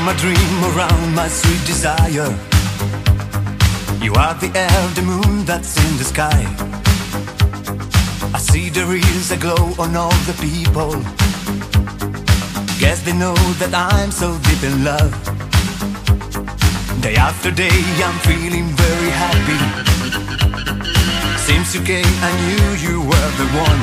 my dream around my sweet desire. You are the air, the moon that's in the sky. I see there is a glow on all the people. Guess they know that I'm so deep in love. Day after day I'm feeling very happy. Since you came I knew you were the one.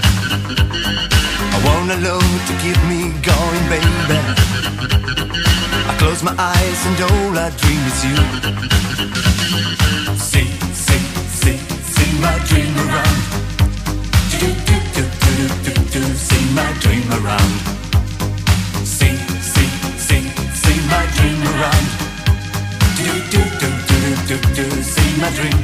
I want a love to keep me going, baby. I close my eyes and all I dream is you. See my dream around. See my dream around. See my dream around. See my dream.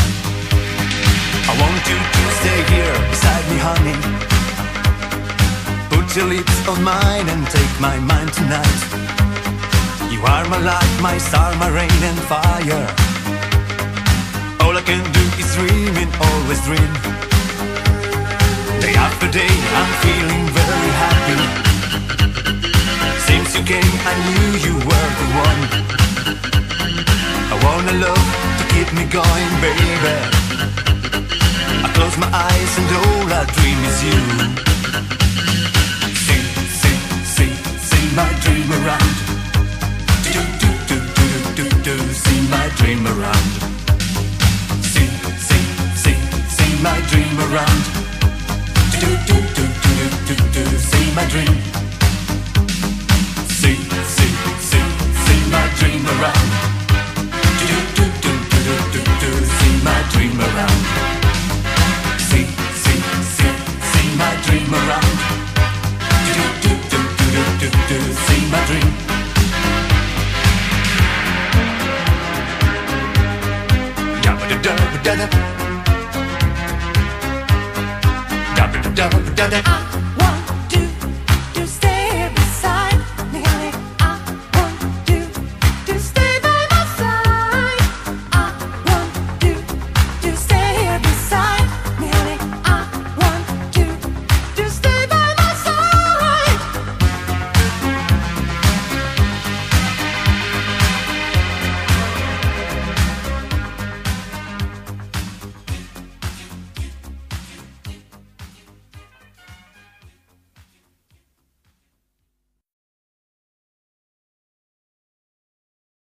I want you to stay here beside me, honey. Put your lips on mine and take my mind tonight. You are my light, my star, my rain and fire. All I can do is dream and always dream. Day after day I'm feeling very happy. Since you came I knew you were the one. I want a love to keep me going, baby. I close my eyes and all I dream is you. See my dream around. See my dream around. See my dream around. See my dream. See my dream around. See my dream around. See my dream around. See my dream. Da da da da da da da da da.